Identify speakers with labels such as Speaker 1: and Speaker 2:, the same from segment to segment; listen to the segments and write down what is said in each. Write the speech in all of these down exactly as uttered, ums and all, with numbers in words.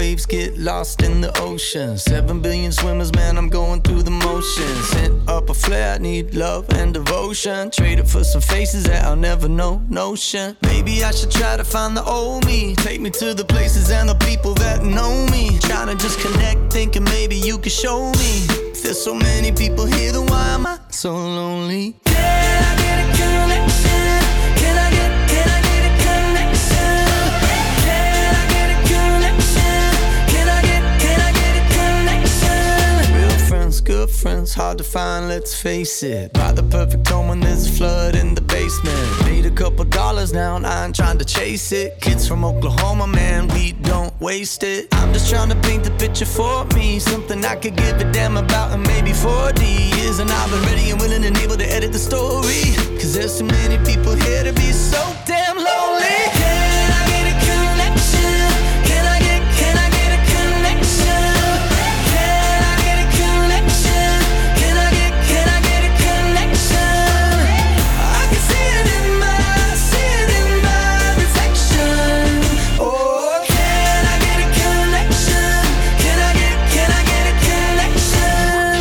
Speaker 1: waves get lost in the ocean. Seven billion swimmers, man, I'm going through the motions. Sent up a flare, I need love and devotion. Traded for some faces that I'll never know, notion. Maybe I should try to find the old me. Take me to the places and the people that know me. Trying to just connect, thinking maybe you could show me. If there's so many people here, then why am I so lonely? Can I get a connection? Can I get, can I get a connection? Can I get a connection? Can I get, can I get a connection? Real friends, good friends, hard to find, let's face it. Buy the perfect home when there's a flood in the basement. Paid a couple dollars now and I ain't trying to chase it. Kids from Oklahoma, man, we don't waste it. I'm just trying to paint the picture for me. Something I could give a damn about in maybe forty years. And I've been ready and willing and able to edit the story. Cause there's too many people here to be so damn lonely. Can I get a connection? Can I get, can I get a connection? Can I get a connection? Can I get, can I get a connection? I can see it in my, see it in my reflection. Oh, can I get a connection? Can I get, can I get a connection?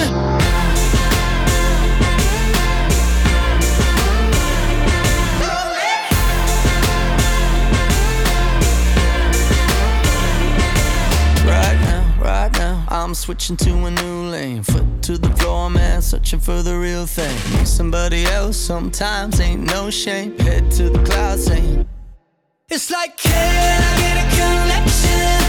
Speaker 1: Right now, right now, I'm switching to a new lane. Foot to the floor, man, searching for the real thing. Need somebody else, sometimes ain't no shame. Head to the clouds, saying, it's like, can I get a connection?